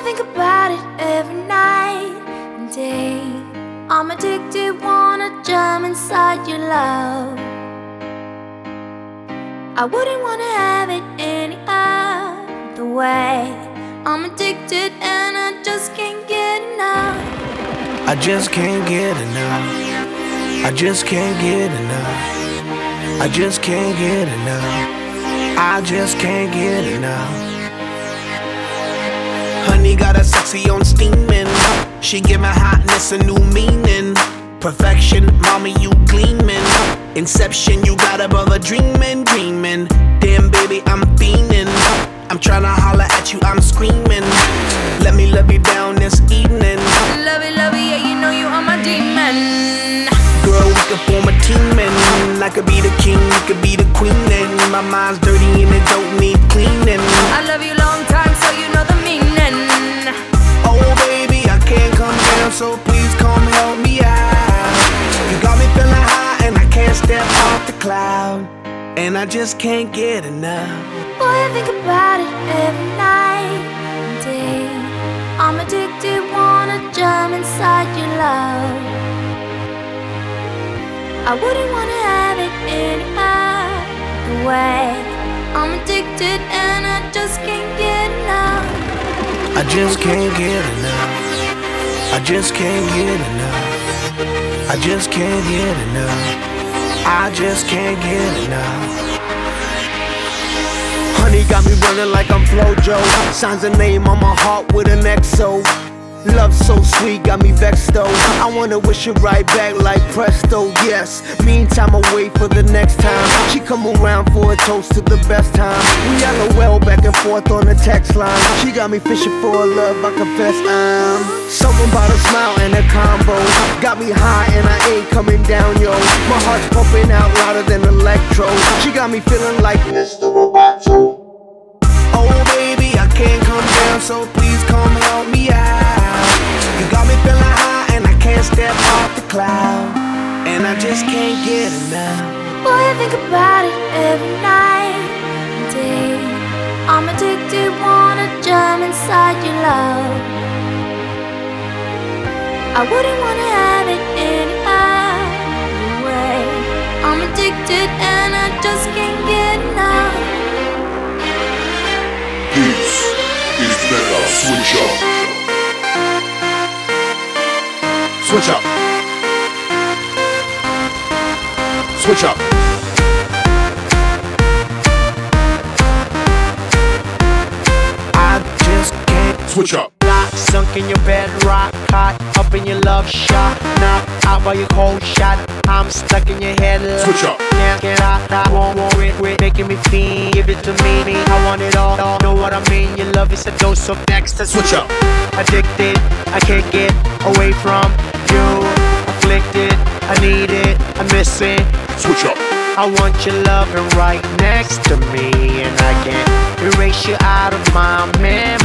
think about it every night and day. I'm addicted, wanna jump inside your love. I wouldn't wanna have it any other way. I'm addicted and I just can't get enough. I just can't get enough. I just can't get enough. I just can't get enough. I just can't get enough. Honey got a sexy on steaming. She give my hotness a new meaning. Perfection, mommy, you gleaming. Inception, you got a brother dreaming, dreaming. Damn, baby, I'm fiending. I'm tryna holler at you, I'm screaming. Let me love you down this evening. Love it, yeah, you know you are my demon. Girl, we could form a team and I could be the king, you could be the queen. And my mind's dirty and it don't need cleaning. I love you long time, so you know the meaning. Oh baby, I can't come down, so please come help me out. You got me feeling high and I can't step off the cloud. And I just can't get enough. Boy, I think about it every night and day. I'm addicted, wanna jump inside your love. I wouldn't wanna have it any other way. I'm addicted and I just can't get enough. I just can't get enough. I just can't get enough. I just can't get enough. I just can't get enough. Honey got me running like I'm Flojo. Signs a name on my heart with an XO. Love so sweet, got me vexed though. I wanna wish it right back like presto, yes. Meantime, I wait for the next time she come around for a toast to the best time. We LOL back and forth on the text line. She got me fishing for a love, I confess I'm something about a smile and a combo. Got me high and I ain't coming down, yo. My heart's pumping out louder than electro. She got me feeling like Mr. Roboto. Oh baby, I can't come down, so please come help me out. You got me feeling high and I can't step off the cloud. And I just can't get enough. Boy, I think about it every night and day. I'm addicted, wanna jump inside your love. I wouldn't wanna have it any other way. I'm addicted and I just can't get enough. This is Mega Switch Up. Switch up. Switch up. I just can't Switch up. Sunk in your bed, rock hot, up in your love shot, knocked out by your cold shot. I'm stuck in your head. Switch up. Can't get out, I won't quit, making me feel. Give it to me, I want it all. Know what I mean? Your love is a dose of next. Switch up. Addicted, I can't get away from you. Afflicted, I need it, I miss it. Switch up. I want your loving right next to me, and I can't erase you out of my memory.